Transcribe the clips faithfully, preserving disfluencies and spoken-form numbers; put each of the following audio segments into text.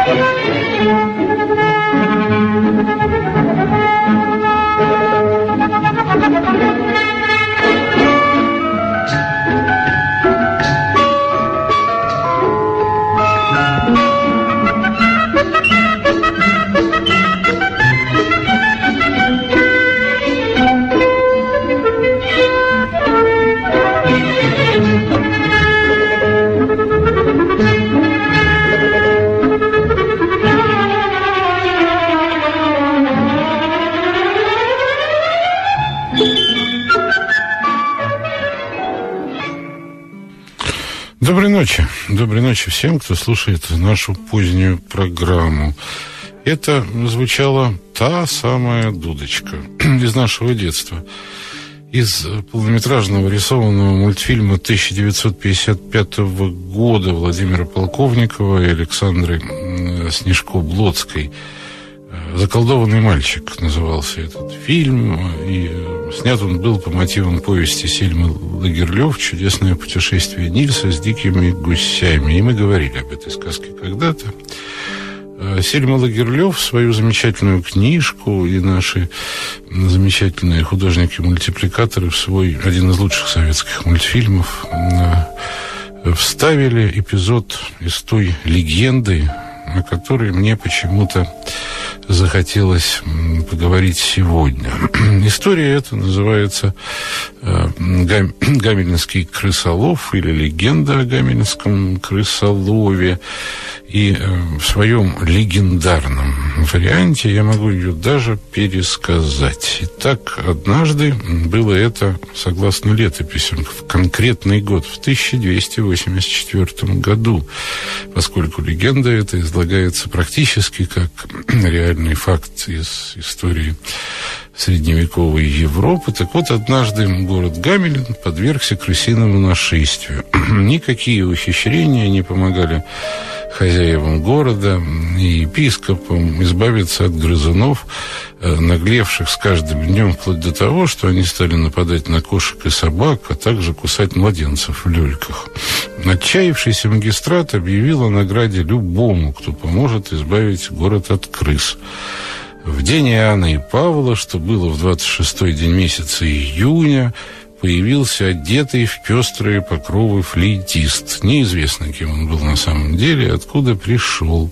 Доброй ночи. Доброй ночи всем, кто слушает нашу позднюю программу. Это звучала та самая дудочка из нашего детства. Из полнометражного рисованного мультфильма тысяча девятьсот пятьдесят пятого года Владимира Полковникова и Александры Снежко-Блодской. «Заколдованный мальчик» назывался этот фильм, и снят он был по мотивам повести Сельмы Лагерлёв «Чудесное путешествие Нильса с дикими гусями». И мы говорили об этой сказке когда-то. Сельма Лагерлёв свою замечательную книжку и наши замечательные художники-мультипликаторы в свой один из лучших советских мультфильмов вставили эпизод из той легенды, о которой мне почему-то захотелось поговорить сегодня. История эта называется Гам... «Гамельнский крысолов» или «Легенда о гамельнском крысолове». И в своем легендарном варианте я могу ее даже пересказать. Итак, однажды было это, согласно летописям, в конкретный год, в тысяча двести восемьдесят четвёртом году, поскольку легенда эта излагается практически как реальный факт из истории средневековой Европы. Так вот, однажды город Гамель подвергся крысиному нашествию. Никакие ухищрения не помогали хозяевам города и епископам избавиться от грызунов, наглевших с каждым днем, вплоть до того, что они стали нападать на кошек и собак, а также кусать младенцев в люльках. Отчаявшийся магистрат объявил о награде любому, кто поможет избавить город от крыс. В день Иоанна и Павла, что было в двадцать шестой день месяца июня, появился одетый в пестрые покровы флейтист. Неизвестно, кем он был на самом деле, откуда пришел.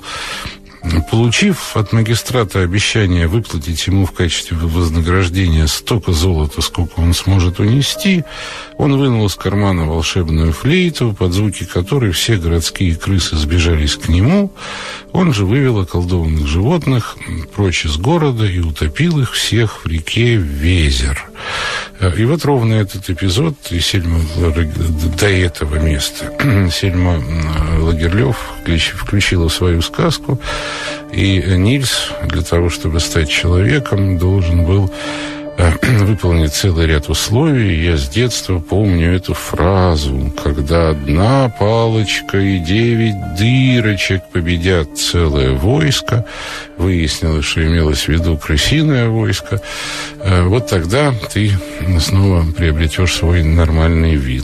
Получив от магистрата обещание выплатить ему в качестве вознаграждения столько золота, сколько он сможет унести, он вынул из кармана волшебную флейту, под звуки которой все городские крысы сбежались к нему. Он же вывел околдованных животных прочь из города и утопил их всех в реке Везер. И вот ровно этот эпизод, и Сельма до этого места Сельма Лагерлёв включила в свою сказку, и Нильс для того, чтобы стать человеком, должен был выполнить целый ряд условий. Я с детства помню эту фразу: когда одна палочка и девять дырочек победят целое войско. Выяснилось, что имелось в виду крысиное войско. Вот тогда ты снова приобретешь свой нормальный вид.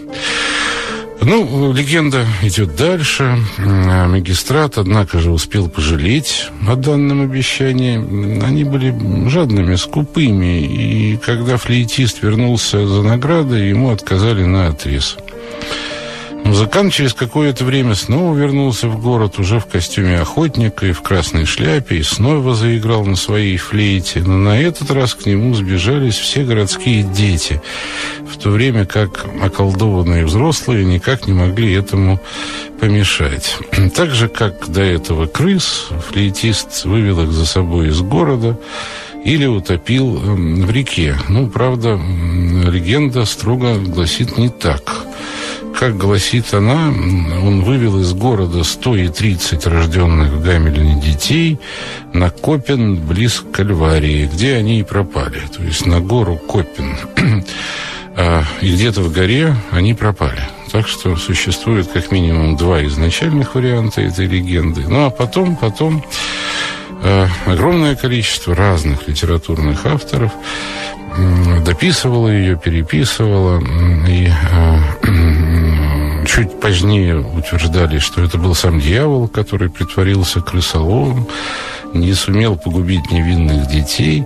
Ну, легенда идет дальше. Магистрат, однако же, успел пожалеть о данном обещании. Они были жадными, скупыми, и когда флейтист вернулся за наградой, ему отказали наотрез. Музыкант через какое-то время снова вернулся в город, уже в костюме охотника и в красной шляпе, и снова заиграл на своей флейте. Но на этот раз к нему сбежались все городские дети, в то время как околдованные взрослые никак не могли этому помешать. Так же, как до этого крыс, флейтист вывел их за собой из города или утопил в реке. Ну, правда, легенда строго гласит не так. Как гласит она, он вывел из города сто тридцать рожденных в Гамельне детей на Копен близ Кальварии, где они и пропали, то есть на гору Копен. И где-то в горе они пропали. Так что существует как минимум два изначальных варианта этой легенды. Ну, а потом, потом огромное количество разных литературных авторов дописывала ее, переписывала и чуть позднее утверждали, что это был сам дьявол, который притворился крысоловым, не сумел погубить невинных детей.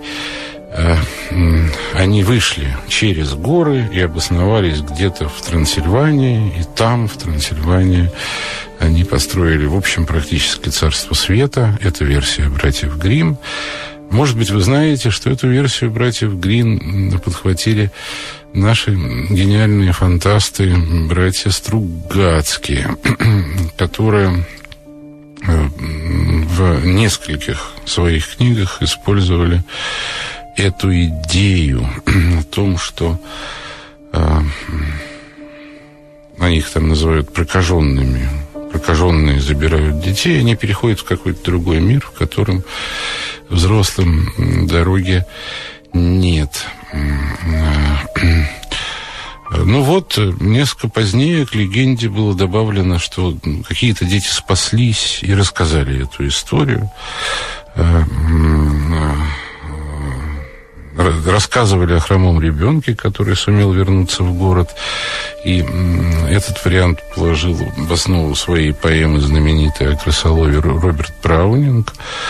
Они вышли через горы и обосновались где-то в Трансильвании, и там, в Трансильвании, они построили, в общем, практически царство света. Это версия братьев Гримм. Может быть, вы знаете, что эту версию братьев Гримм подхватили наши гениальные фантасты, братья Стругацкие, которые в нескольких своих книгах использовали эту идею о том, что э, они их там называют прокаженными. Прокаженные забирают детей, они переходят в какой-то другой мир, в котором взрослым дороги нет. Ну вот, несколько позднее к легенде было добавлено, что какие-то дети спаслись и рассказали эту историю. Рассказывали о хромом ребенке, который сумел вернуться в город. И этот вариант положил в основу своей поэмы знаменитый о крысолове Роберт Браунинг.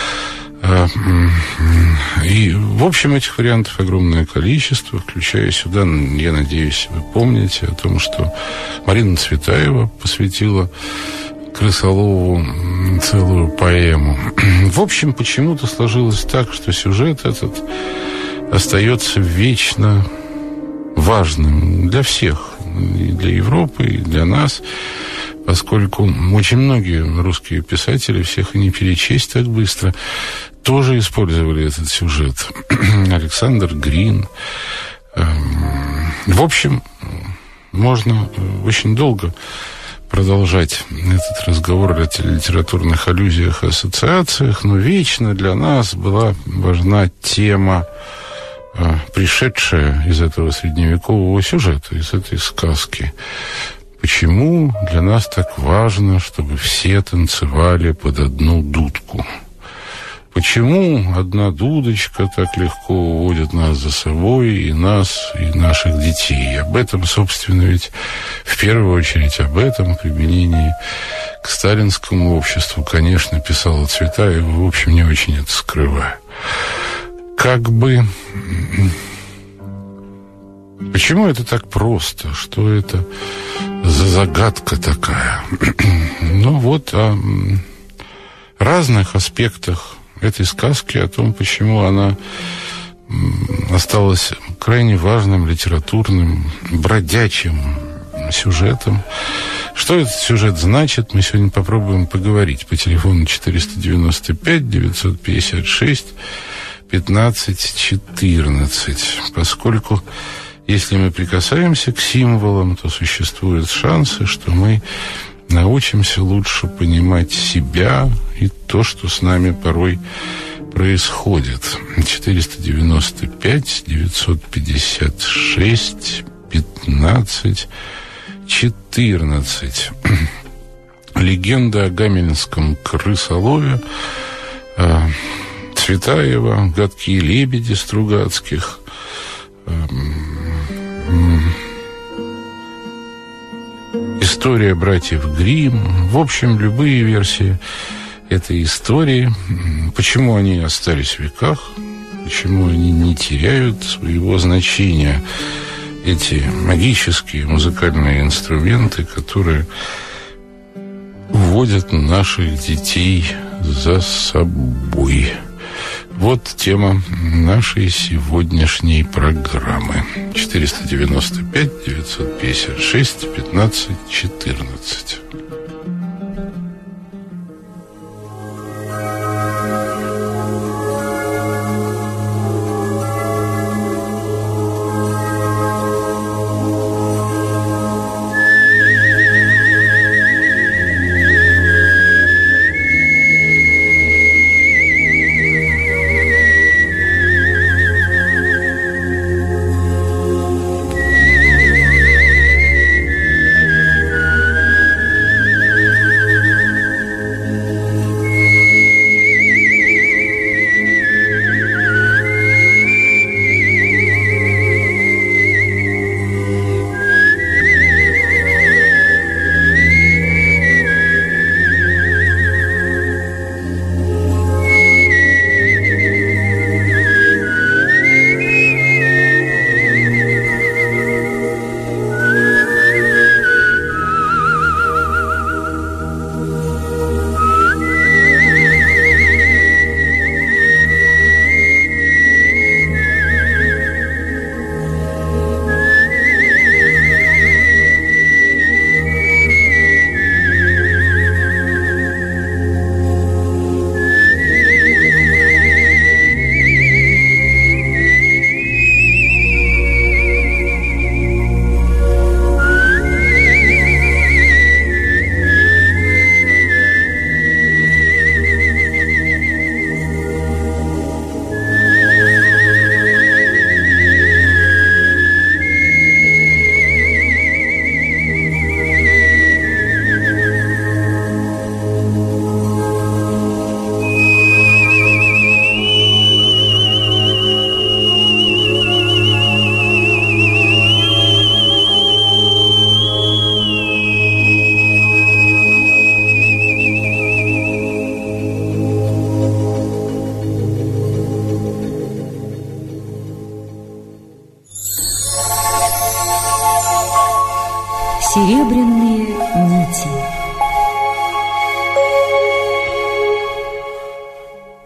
И, в общем, этих вариантов огромное количество, включая сюда, я надеюсь, вы помните о том, что Марина Цветаева посвятила крысолову целую поэму. В общем, почему-то сложилось так, что сюжет этот остается вечно важным для всех, и для Европы, и для нас, поскольку очень многие русские писатели, всех и не перечесть так быстро, тоже использовали этот сюжет. Александр Грин. В общем, можно очень долго продолжать этот разговор о литературных аллюзиях и ассоциациях, но вечно для нас была важна тема, пришедшая из этого средневекового сюжета, из этой сказки. Почему для нас так важно, чтобы все танцевали под одну дудку? Почему одна дудочка так легко уводит нас за собой, и нас, и наших детей? Об этом, собственно, ведь в первую очередь об этом применении к сталинскому обществу, конечно, писала Цветаева, в общем, не очень это скрывая. Как бы... Почему это так просто? Что это за загадка такая? Ну вот, о разных аспектах этой сказки, о том, почему она осталась крайне важным литературным, бродячим сюжетом. Что этот сюжет значит, мы сегодня попробуем поговорить по телефону четыреста девяносто пять девятьсот пятьдесят шесть пятнадцать четырнадцать, поскольку если мы прикасаемся к символам, то существуют шансы, что мы научимся лучше понимать себя и то, что с нами порой происходит. четыреста девяносто пять девятьсот пятьдесят шесть пятнадцать четырнадцать. Легенда о гамельнском крысолове, Цветаева, гадкие лебеди Стругацких, история братьев Гримм. В общем, любые версии этой истории. Почему они остались в веках? Почему они не теряют своего значения? Эти магические музыкальные инструменты, которые уводят наших детей за собой. Вот тема нашей сегодняшней программы. четыреста девяносто пять девятьсот пятьдесят шесть пятнадцать четырнадцать.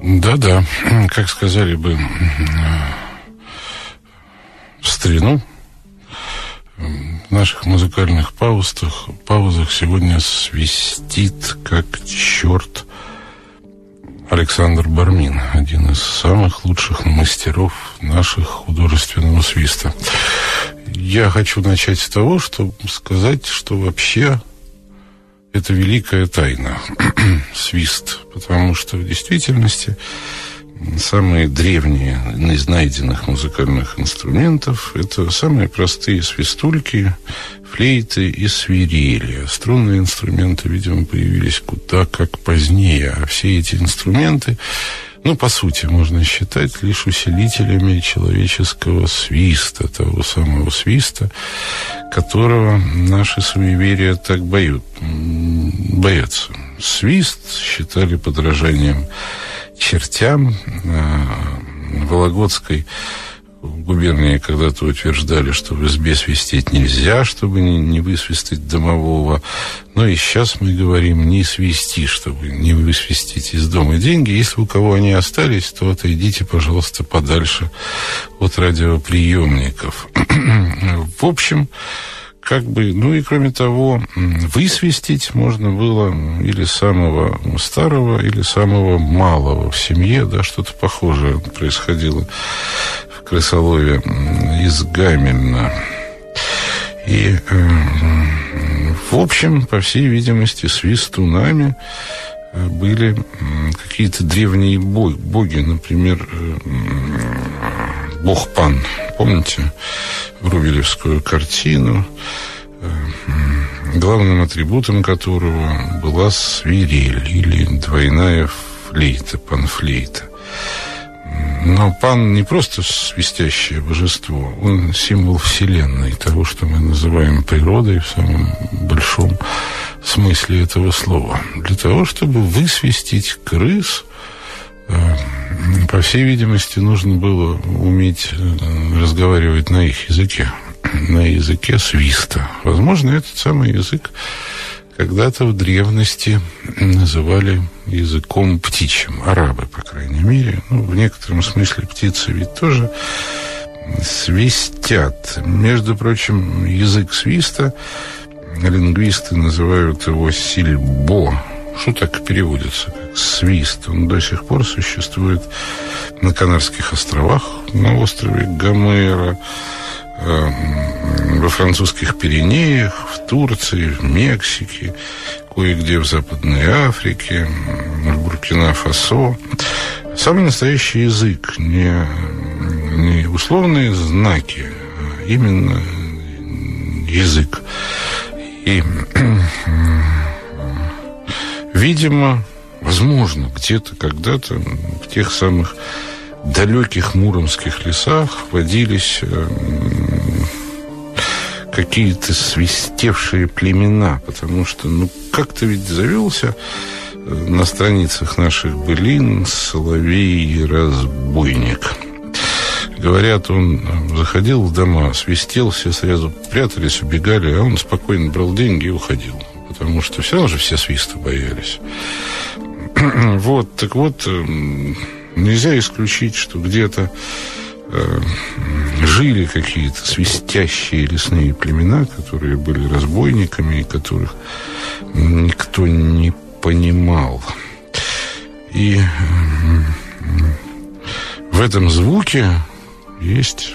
Да-да, как сказали бы в старину, в наших музыкальных паузах, паузах сегодня свистит как черт Александр Бармин, один из самых лучших мастеров наших художественного свиста. Я хочу начать с того, чтобы сказать, что вообще это великая тайна, свист, потому что в действительности самые древние из найденных музыкальных инструментов — это самые простые свистульки, флейты и свирели. Струнные инструменты, видимо, появились куда как позднее, а все эти инструменты, ну, по сути, можно считать лишь усилителями человеческого свиста, того самого свиста, которого наши суеверия так боют, боятся. Свист считали подражанием чертям. В Вологодской губернии когда-то утверждали, что в избе свистеть нельзя, чтобы не, не высвистать домового. Но и сейчас мы говорим: не свисти, чтобы не высвистить из дома деньги. Если у кого они остались, то отойдите, пожалуйста, подальше от радиоприемников. В общем, как бы, ну и кроме того, высвистить можно было или самого старого, или самого малого в семье, да, что-то похожее происходило в Крысолове из Гамельна. И, в общем, по всей видимости, свистунами были какие-то древние боги, например, бог Пан. Помните врубелевскую картину, главным атрибутом которого была свирель или двойная флейта, панфлейта. Но Пан не просто свистящее божество, он символ вселенной, того, что мы называем природой в самом большом смысле этого слова. Для того, чтобы высвистить крыс, по всей видимости, нужно было уметь разговаривать на их языке, на языке свиста. Возможно, этот самый язык когда-то в древности называли языком птичьим, арабы, по крайней мере. Ну, в некотором смысле птицы ведь тоже свистят. Между прочим, язык свиста, лингвисты называют его сильбо, что так переводится, как свист. Он до сих пор существует на Канарских островах, на острове Гомера, во французских Пиренеях, в Турции, в Мексике, кое-где в Западной Африке, в Буркина-Фасо. Самый настоящий язык, не, не условные знаки, а именно язык. И, видимо, возможно, где-то, когда-то в тех самых далеких муромских лесах водились э, какие-то свистевшие племена, потому что, ну, как-то ведь завелся э, на страницах наших былин соловей-разбойник. Говорят, он заходил в дома, свистел, все сразу прятались, убегали, а он спокойно брал деньги и уходил, потому что все равно же все свиста боялись. Вот, так вот, нельзя исключить, что где-то э, жили какие-то свистящие лесные племена, которые были разбойниками и которых никто не понимал. И э, в этом звуке есть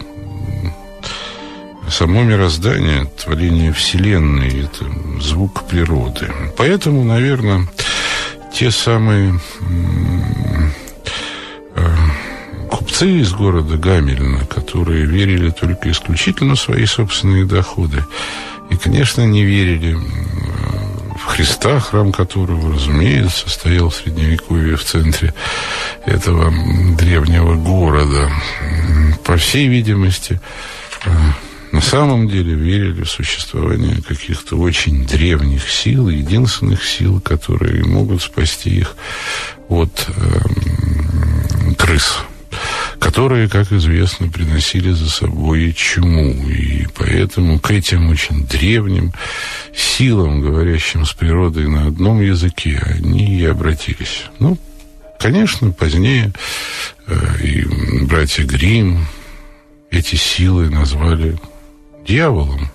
само мироздание, творение Вселенной, это звук природы. Поэтому, наверное, те самые купцы из города Гамельна, которые верили только исключительно в свои собственные доходы, и, конечно, не верили в Христа, храм которого, разумеется, стоял в Средневековье в центре этого древнего города. По всей видимости, на самом деле верили в существование каких-то очень древних сил, единственных сил, которые могут спасти их от э, крыс, которые, как известно, приносили за собой чуму. И поэтому к этим очень древним силам, говорящим с природой на одном языке, они и обратились. Ну, Конечно, позднее и братья Гримм эти силы назвали дьяволом.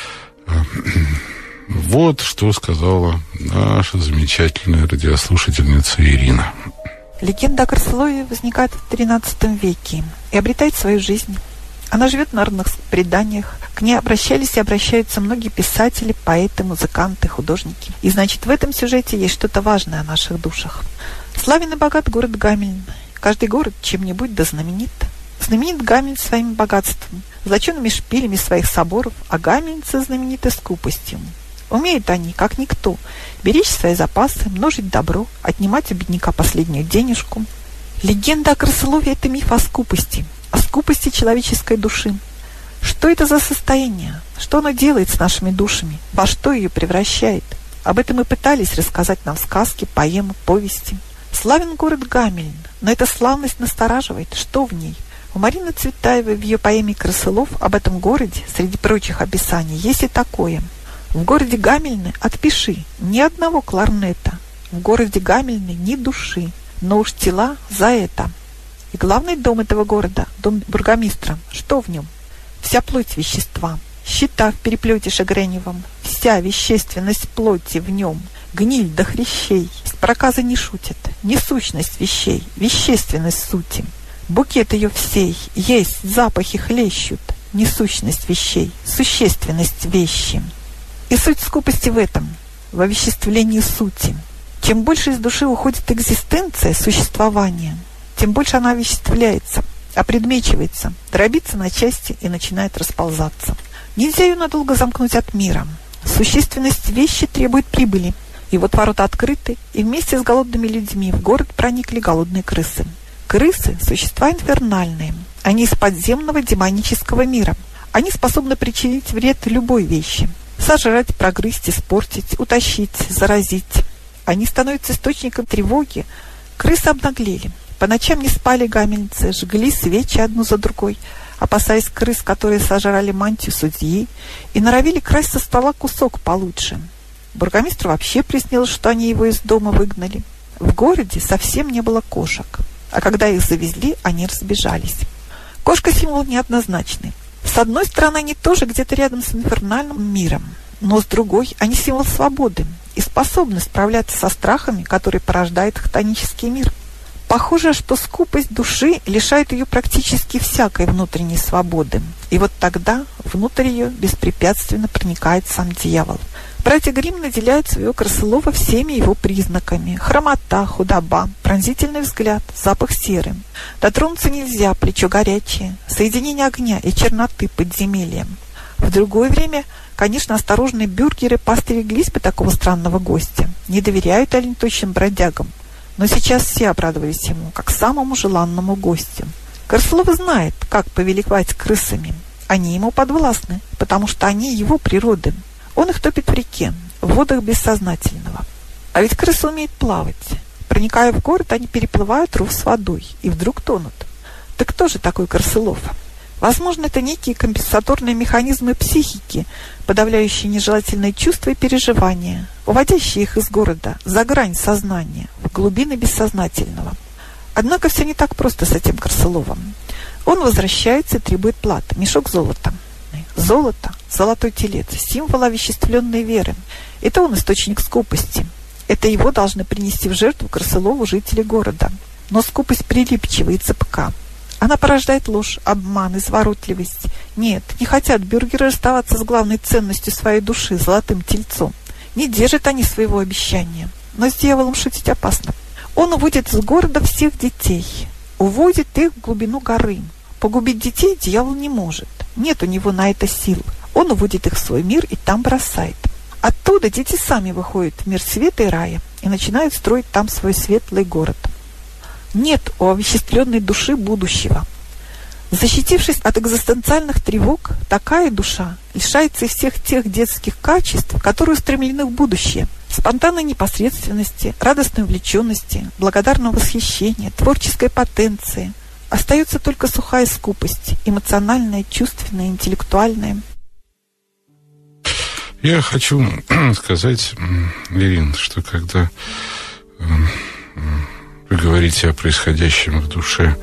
Вот что сказала наша замечательная радиослушательница Ирина. Легенда о крысолове возникает в тринадцатом веке и обретает свою жизнь. Она живет в народных преданиях. К ней обращались и обращаются многие писатели, поэты, музыканты, художники. И значит, в этом сюжете есть что-то важное о наших душах. Славен и богат город Гамельн. Каждый город чем-нибудь да знаменит. Знаменит Гамельн своими богатствами, золочеными шпилями своих соборов, а гамельнцы знамениты скупостью. Умеют они, как никто, беречь свои запасы, множить добро, отнимать у бедняка последнюю денежку. Легенда о крысолове – это миф о скупости, о скупости человеческой души. Что это за состояние? Что оно делает с нашими душами? Во что ее превращает? Об этом и пытались рассказать нам сказки, поэмы, повести. Славен город Гамельн, но эта славность настораживает. Что в ней? У Марины Цветаевой в ее поэме «Крысолов» об этом городе, среди прочих описаний, есть и такое. В городе Гамельны отпиши ни одного кларнета, в городе Гамельны ни души, но уж тела за это. И главный дом этого города, дом бургомистра, что в нем? Вся плоть вещества, щита в переплете шагреневом, вся вещественность плоти в нем, гниль до хрящей, с проказа не шутят, не сущность вещей, вещественность сути. Букет ее всей, есть, запахи хлещут, не сущность вещей, существенность вещи. И суть скупости в этом, в овеществлении сути. Чем больше из души уходит экзистенция, существование, тем больше она овеществляется, опредмечивается, дробится на части и начинает расползаться. Нельзя ее надолго замкнуть от мира. Существенность вещи требует прибыли. И вот ворота открыты, и вместе с голодными людьми в город проникли голодные крысы. Крысы – существа инфернальные. Они из подземного демонического мира. Они способны причинить вред любой вещи. Сожрать, прогрызть, испортить, утащить, заразить. Они становятся источником тревоги. Крысы обнаглели. По ночам не спали гамельнцы, жгли свечи одну за другой, опасаясь крыс, которые сожрали мантию судьи, и норовили красть со стола кусок получше. Бургомистру вообще приснилось, что они его из дома выгнали. В городе совсем не было кошек, а когда их завезли, они разбежались. Кошка – символ неоднозначный. С одной стороны, они тоже где-то рядом с инфернальным миром, но с другой, они символ свободы и способны справляться со страхами, которые порождает хтонический мир. Похоже, что скупость души лишает ее практически всякой внутренней свободы. И вот тогда внутрь ее беспрепятственно проникает сам дьявол. Братья Гримм наделяют своего крысолова всеми его признаками. Хромота, худоба, пронзительный взгляд, запах серы. Дотронуться нельзя, плечо горячее, соединение огня и черноты подземелья. В другое время, конечно, осторожные бюргеры постереглись бы такого странного гостя. Не доверяют оленетощим бродягам. Но сейчас все обрадовались ему, как самому желанному гостю. Крысолов знает, как повелевать крысами. Они ему подвластны, потому что они его природы. Он их топит в реке, в водах бессознательного. А ведь крысы умеют плавать. Проникая в город, они переплывают ров с водой и вдруг тонут. Так кто же такой Крысолов? Возможно, это некие компенсаторные механизмы психики, подавляющие нежелательные чувства и переживания, уводящие их из города, за грань сознания, в глубины бессознательного. Однако все не так просто с этим Крысоловым. Он возвращается и требует платы, мешок золота. Золото, золотой телец, символ овеществленной веры. Это он источник скупости. Это его должны принести в жертву Крысолову жители города. Но скупость прилипчива и цепка. Она порождает ложь, обман, изворотливость. Нет, не хотят бюргеры расставаться с главной ценностью своей души, золотым тельцом. Не держат они своего обещания. Но с дьяволом шутить опасно. Он уводит из города всех детей. Уводит их в глубину горы. Погубить детей дьявол не может. Нет у него на это сил. Он уводит их в свой мир и там бросает. Оттуда дети сами выходят в мир света и рая и начинают строить там свой светлый город. Нет у овеществленной души будущего. Защитившись от экзистенциальных тревог, такая душа лишается всех тех детских качеств, которые устремлены в будущее. Спонтанной непосредственности, радостной увлеченности, благодарного восхищения, творческой потенции. Остается только сухая скупость, эмоциональная, чувственная, интеллектуальная. Я хочу сказать, Ирин, что когда вы говорите о происходящем в душе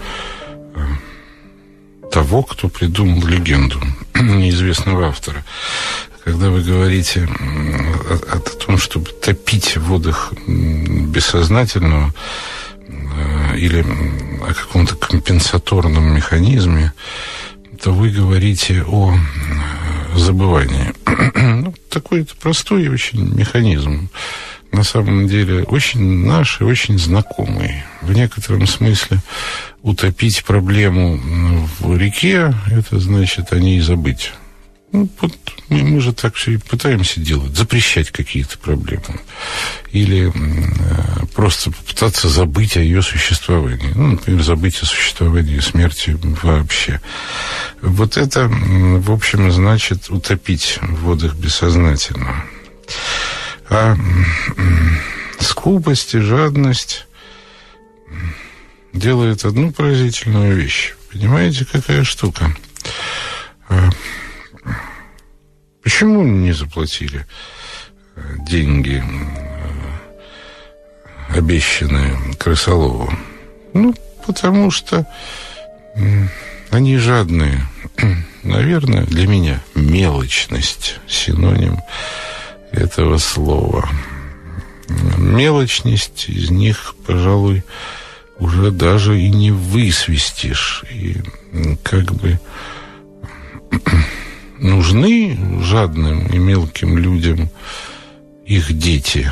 того, кто придумал легенду, неизвестного автора. Когда вы говорите о, о том, чтобы топить в водах бессознательного или о каком-то компенсаторном механизме, то вы говорите о забывании. Ну, такой-то простой очень механизм. На самом деле очень наш и очень знакомый. В некотором смысле утопить проблему в реке, это значит о ней забыть. Ну, вот мы, мы же так все и пытаемся делать, запрещать какие-то проблемы. Или э, просто попытаться забыть о ее существовании. Ну, например, забыть о существовании смерти вообще. Вот это, в общем, значит утопить в водах бессознательного. А скупость и жадность делает одну поразительную вещь. Понимаете, какая штука? Почему не заплатили деньги, обещанные Крысолову? Ну, потому что они жадные. Наверное, для меня мелочность — синоним этого слова. Мелочность из них, пожалуй, уже даже и не высвистишь. И как бы нужны жадным и мелким людям их дети?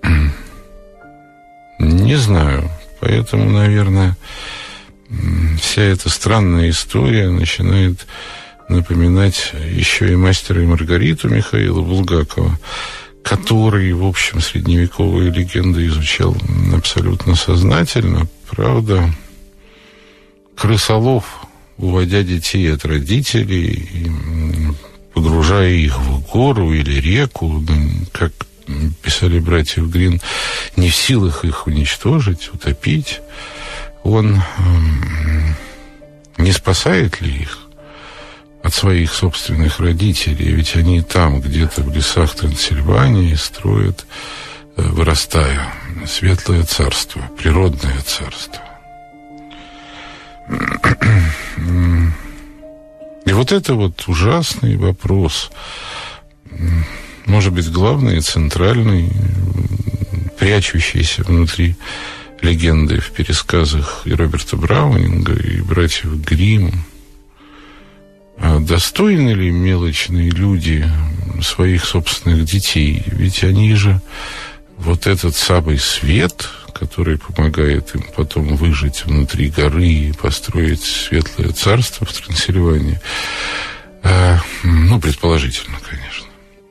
Не знаю. Поэтому, наверное, вся эта странная история начинает напоминать еще и «Мастера и Маргариту» Михаила Булгакова, который, в общем, средневековые легенды изучал абсолютно сознательно. Правда, Крысолов, уводя детей от родителей и погружая их в гору или реку, как писали братья Грин, не в силах их уничтожить, утопить, он не спасает ли их от своих собственных родителей? Ведь они там, где-то в лесах Трансильвании, строят, вырастая, светлое царство, природное царство. И вот это вот ужасный вопрос, может быть, главный и центральный, прячущийся внутри легенды в пересказах и Роберта Браунинга, и братьев Гримм. А достойны ли мелочные люди своих собственных детей? Ведь они же вот этот самый свет, который помогает им потом выжить внутри горы и построить светлое царство в Трансильвании, э, ну, предположительно, конечно.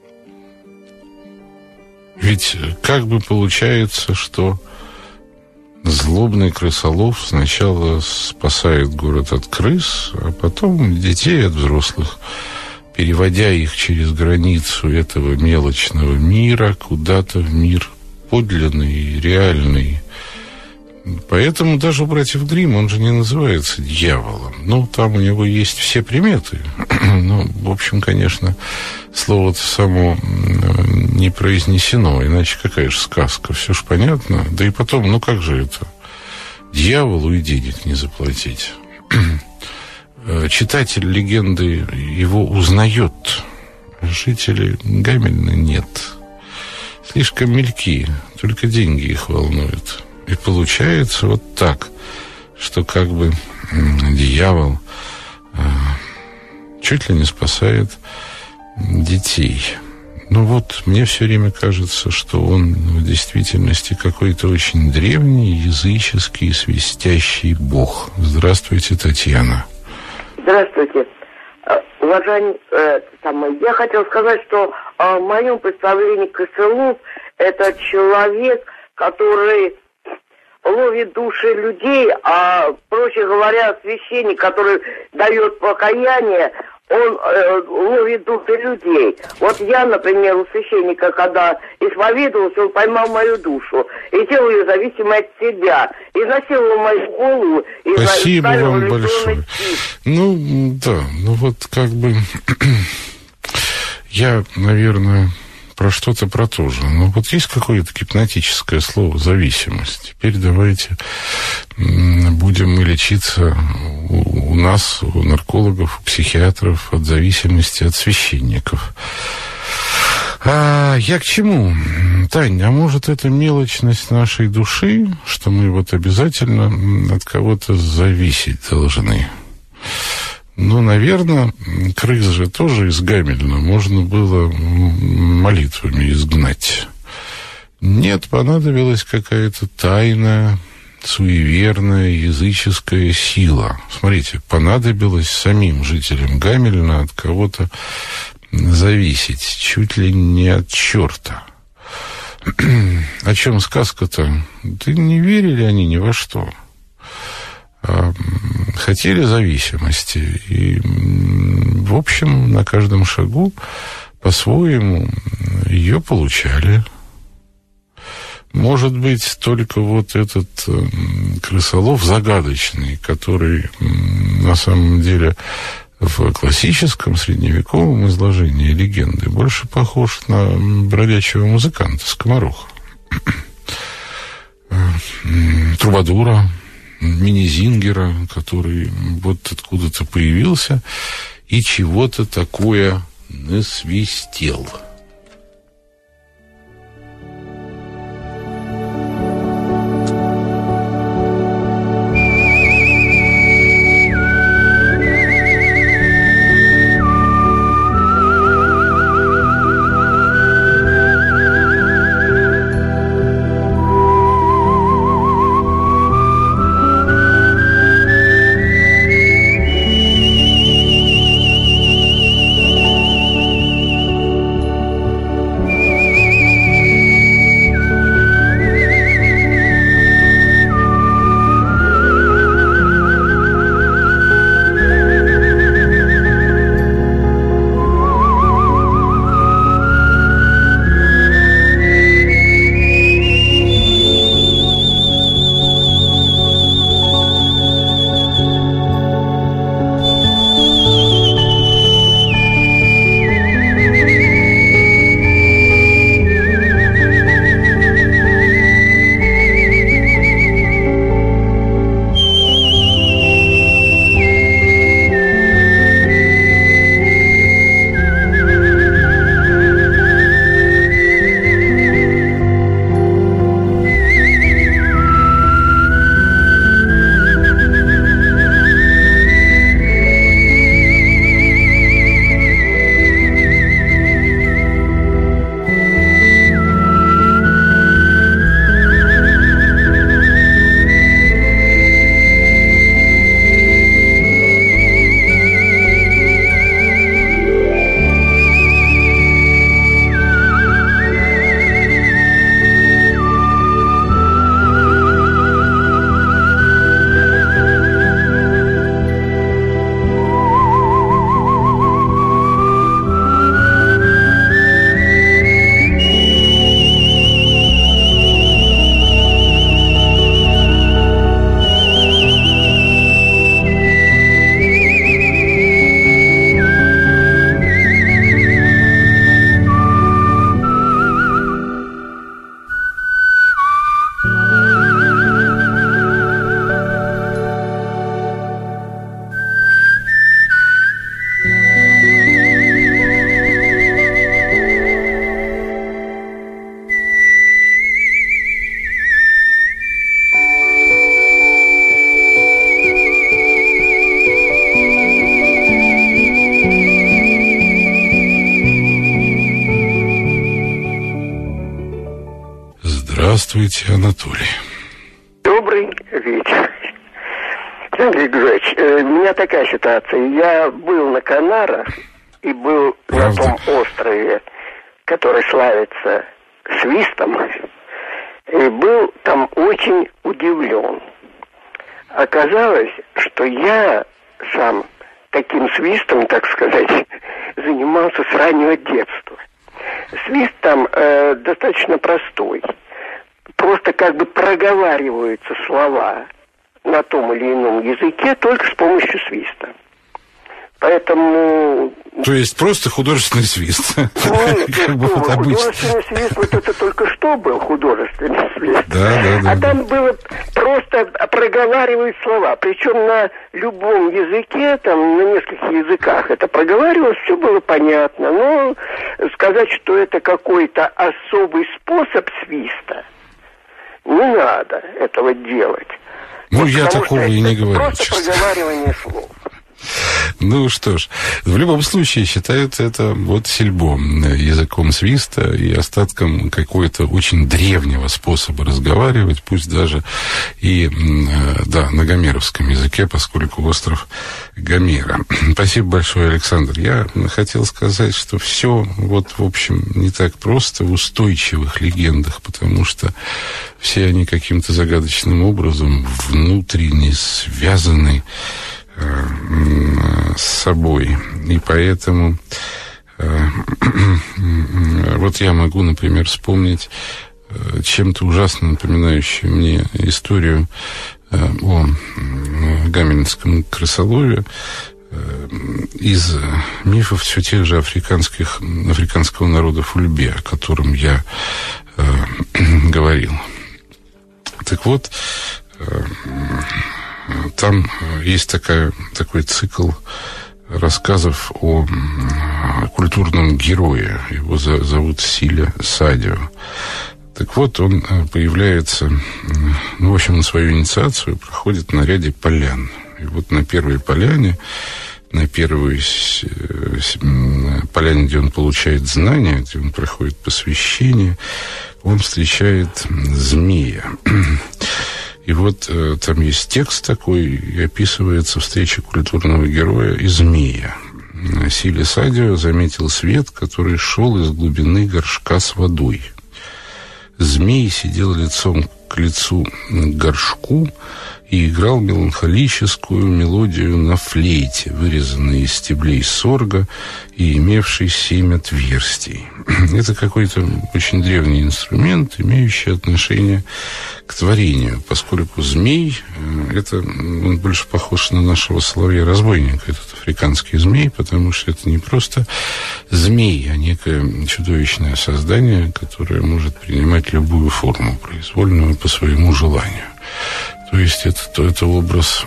Ведь как бы получается, что злобный Крысолов сначала спасает город от крыс, а потом детей от взрослых, переводя их через границу этого мелочного мира куда-то в мир подлинный, реальный. Поэтому даже у братьев Гримм он же не называется дьяволом. Ну, там у него есть все приметы. Ну, в общем, конечно, слово-то само не произнесено, иначе какая же сказка, все ж понятно. Да и потом, ну как же это? Дьяволу и денег не заплатить. Читатель легенды его узнает, жители Гамельна нет. Слишком мельки, только деньги их волнуют. И получается вот так, что как бы дьявол э, чуть ли не спасает детей. Ну вот, мне все время кажется, что он в действительности какой-то очень древний, языческий, свистящий бог. Здравствуйте, Татьяна. Здравствуйте. Уважаемый, э, самое, я хотел сказать, что э, в моем представлении Крысолов — это человек, который ловит души людей, а, проще говоря, священник, который дает покаяние, он э, ловит души людей. Вот я, например, у священника, когда исповедовался, он поймал мою душу и делал ее зависимой от себя, и насиловал мою голову. И спасибо вам большое. Ну, да, ну вот как бы я, наверное, про что-то про то же. Но вот есть какое-то гипнотическое слово «зависимость». Теперь давайте будем мы лечиться у, у нас, у наркологов, у психиатров от зависимости от священников. А я к чему? Тань, а может, это мелочность нашей души, что мы вот обязательно от кого-то зависеть должны? Ну, наверное, крыс же тоже из Гамельна можно было молитвами изгнать. Нет, понадобилась какая-то тайная, суеверная, языческая сила. Смотрите, понадобилось самим жителям Гамельна от кого-то зависеть, чуть ли не от черта. О чем сказка-то? Да не верили они ни во что. А хотели зависимости. И, в общем, на каждом шагу по-своему ее получали. Может быть, только вот этот э, крысолов загадочный, который э, на самом деле в классическом средневековом изложении легенды больше похож на бродячего музыканта, скомороха. Трубадура, Минизингера, который вот откуда-то появился и чего-то такое насвистел. Здравствуйте, Анатолий. Добрый вечер. Андрей Григорьевич, у меня такая ситуация. Я был на Канарах и был Правда? на том острове, который славится свистом, и был там очень удивлен. Оказалось, что я сам таким свистом, так сказать, занимался с раннего детства. Свист там э, достаточно простой. Просто как бы проговариваются слова на том или ином языке только с помощью свиста. Поэтому То есть просто художественный свист. Нет, как бы вот художественный свист, вот это только что был художественный свист. Да, да, да. А там было просто проговаривать слова. Причем на любом языке, там на нескольких языках это проговаривалось, все было понятно. Но сказать, что это какой-то особый способ свиста, не надо этого делать. Ну, вот я такого и не говорю. Просто честно. проговаривание слов. Ну что ж, в любом случае считают это вот сельбом, языком свиста и остатком какого-то очень древнего способа разговаривать, пусть даже и, да, на гомеровском языке, поскольку остров Гомера. Спасибо большое, Александр. Я хотел сказать, что все вот, в общем, не так просто в устойчивых легендах, потому что все они каким-то загадочным образом внутренне связаны с собой. И поэтому вот я могу, например, вспомнить чем-то ужасно напоминающую мне историю о гамельнском крысолове из мифов все тех же африканских, африканского народа Фульбе, о котором я говорил. Так вот, там есть такая, такой цикл рассказов о культурном герое. Его за, зовут Силя Садио. Так вот, он появляется, ну, в общем, на свою инициацию проходит на ряде полян. И вот на первой поляне, на первой поляне, где он получает знания, где он проходит посвящение, он встречает змея. И вот э, там есть текст такой, и описывается встреча культурного героя и змея. Силя Садио заметил свет, который шел из глубины горшка с водой. Змей сидел лицом к лицу к горшку и играл меланхолическую мелодию на флейте, вырезанной из стеблей сорга и имевшей семь отверстий. Это какой-то очень древний инструмент, имеющий отношение к творению, поскольку змей, это, он больше похож на нашего соловья-разбойника, этот африканский змей, потому что это не просто змей, а некое чудовищное создание, которое может принимать любую форму, произвольную по своему желанию. То есть это, это образ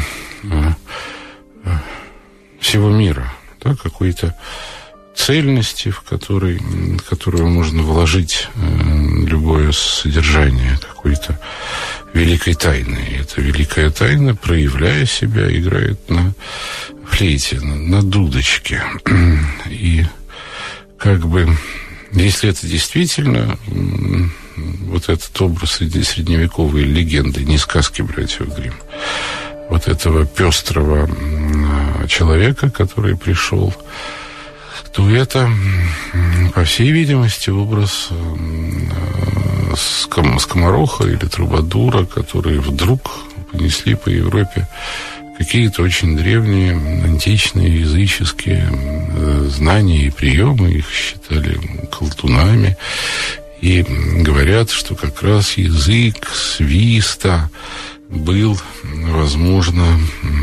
всего мира, да, какой-то цельности, в которой, в которую можно вложить э, любое содержание какой-то великой тайны. И эта великая тайна, проявляя себя, играет на флейте, на, на дудочке. И как бы, если это действительно вот этот образ средневековой легенды, не сказки братьев Гримм, вот этого пестрого человека, который пришел, то это, по всей видимости, образ скомороха или трубадура, которые вдруг понесли по Европе какие-то очень древние, античные, языческие знания и приемы. Их считали колдунами. И говорят, что как раз язык свиста был, возможно,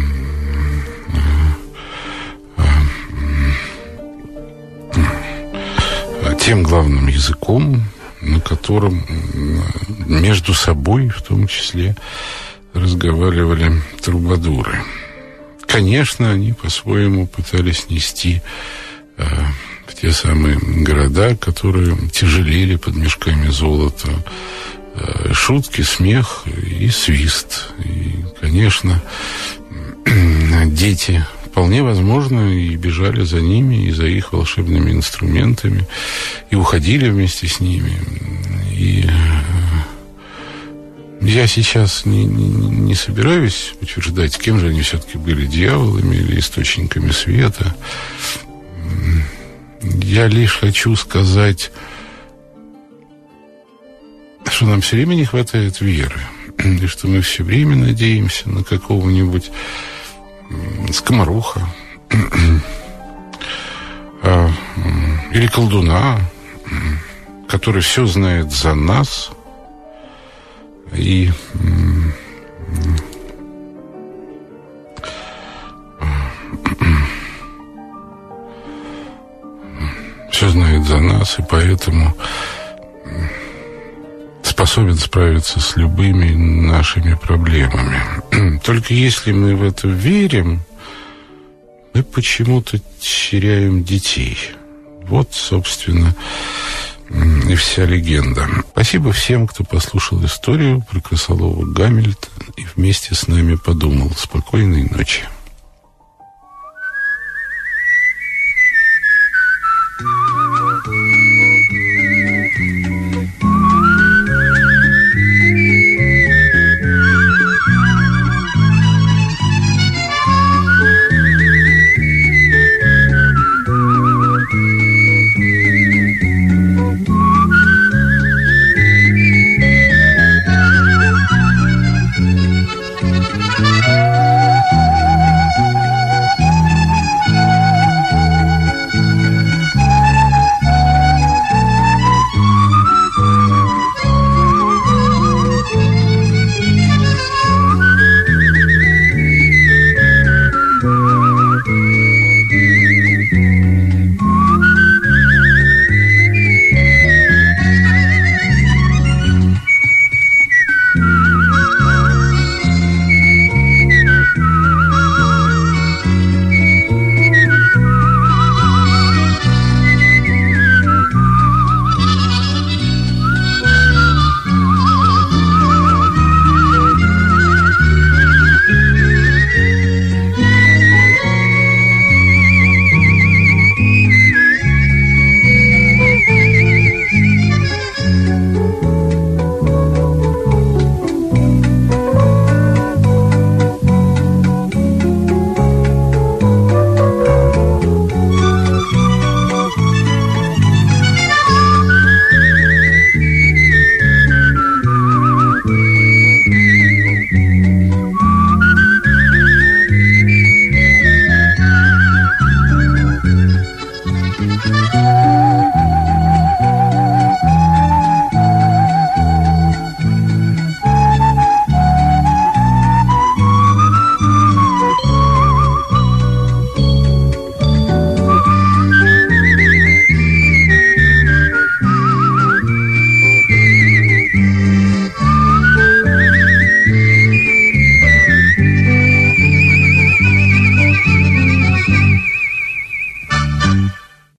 тем главным языком, на котором между собой, в том числе, разговаривали трубадуры. Конечно, они по-своему пытались нести э, в те самые города, которые тяжелели под мешками золота, э, шутки, смех и свист. И, конечно, дети вполне возможно и бежали за ними, и за их волшебными инструментами, и уходили вместе с ними. И я сейчас не, не, не собираюсь утверждать, кем же они все-таки были, дьяволами или источниками света. Я лишь хочу сказать, что нам все время не хватает веры, и что мы все время надеемся на какого-нибудь скомороха или колдуна, который все знает за нас и за нас, и поэтому способен справиться с любыми нашими проблемами. Только если мы в это верим, мы почему-то теряем детей. Вот, собственно, и вся легенда. Спасибо всем, кто послушал историю про крысолова Гамлета и вместе с нами подумал. Спокойной ночи.